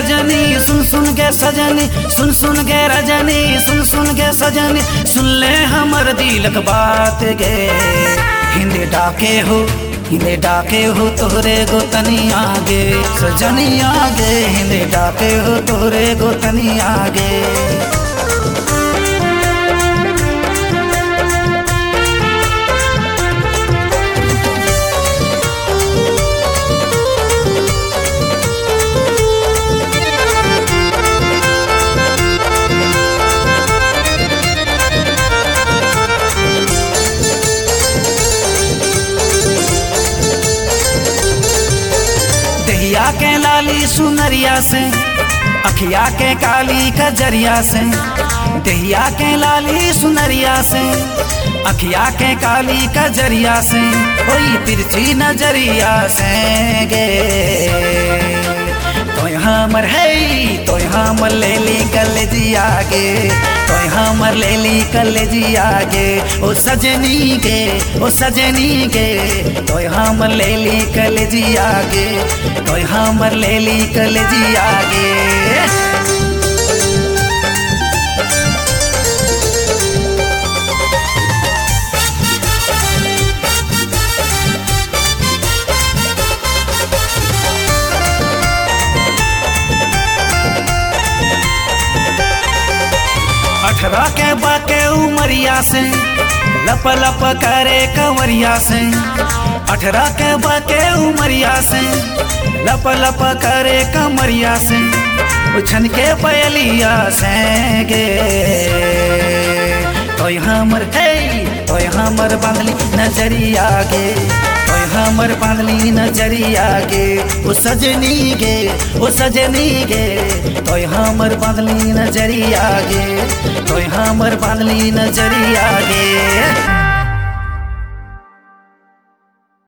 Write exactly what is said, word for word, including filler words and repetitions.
सजनी सुन सुन के सजनी सुन सुन के रजनी सुन सुन के सजनी सुन ले हमर दिलक बात गे हिंदे डाके हो हिंदे डाके हो तोहरे गोतनी आगे सजनी आगे हिंदे डाके हो तोहरे गोतनी आगे। दहिया के लाली सुनरिया से अखिया के काली कजरिया से दहिया के लाली सुनरिया से अखिया के काली कजरिया से कोई तिरछी नजरिया से गे तो हमर है तो हमर ले ली कलेजी आगे तो हमर ले ली कलेजी आगे ओ सजनी गे ओ सजनी गे तो हमर ले ली कलेजी आगे तो हमर ले ली कलेजी आगे। अठारह के बाके उमरिया से लप लप करे कंवरिया से अठारह के बाके उमरिया से लप लप करे कमरिया से उछन के पयलिया से गे तो हमर है तो हमर बांधली नजरिया गे तो हमर बांधली नजरिया गे ओ सजनी गे ओ सजनी गे तो हमर बांधली नजरिया गे तो हमर बांधली नजरिया गे।